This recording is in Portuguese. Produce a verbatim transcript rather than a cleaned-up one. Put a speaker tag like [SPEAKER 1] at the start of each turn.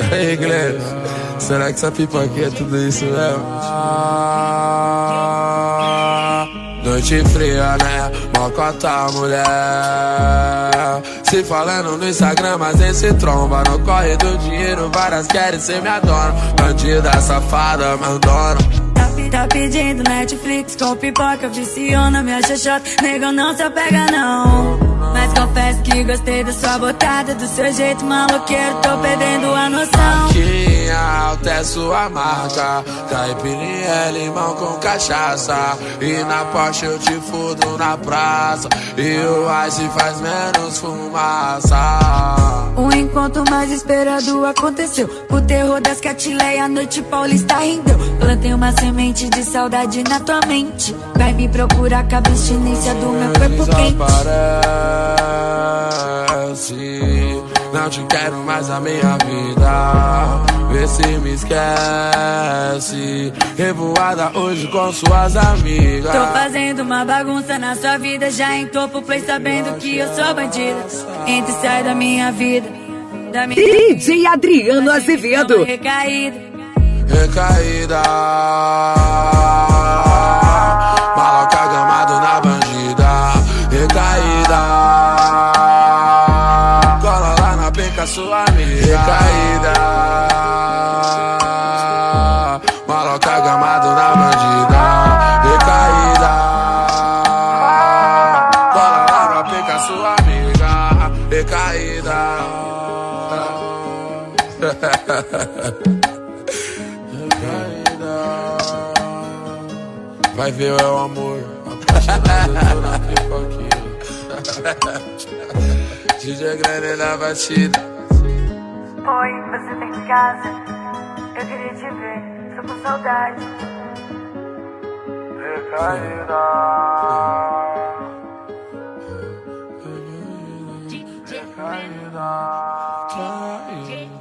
[SPEAKER 1] Ei, Glenn, será que essa pipoquinha é tudo isso mesmo? Ah, noite fria, né? Mocota, mulher. Se falando no Instagram, mas esse tromba. No corre do dinheiro, várias querem ser minha dona. Bandida, safada, mandona.
[SPEAKER 2] Tá pedindo Netflix com pipoca, viciou na minha xoxota. Nego, não se apega não. Mas confesso que gostei da sua botada, do seu jeito maloqueiro, tô perdendo a noção.
[SPEAKER 1] Aqui em alta é sua marca, caipirinha é limão com cachaça. E na Porsche eu te fudo na praça, e o ice faz menos fumaça.
[SPEAKER 2] O encontro mais esperado aconteceu, o terror das catileias, a noite paulista rendeu. Plantei uma semente de saudade na tua mente, vai me procurar com a abstinência do meu corpo quente.
[SPEAKER 1] Desaparece, não te quero mais na minha vida, vê se me esquece. Revoada hoje com suas amigas.
[SPEAKER 2] Tô fazendo uma bagunça na sua vida, já entrou pro play sabendo que eu sou bandida. Entra e sai da minha vida, da minha
[SPEAKER 3] D J Adriano Azevedo.
[SPEAKER 2] Recaída,
[SPEAKER 1] recaída, maloca gamado na bandida. Recaída, cola lá na penca sua amiga. Recaída, maloca gamado na bandida. Recaída, cola lá na penca sua amiga. Recaída. Vai ver o El Amor, apaixonado na pipoquinha. D J Grande na batida.
[SPEAKER 2] Oi, você tá em casa? Eu queria te ver, tô com saudade.
[SPEAKER 1] Recaída, recaída, recaída.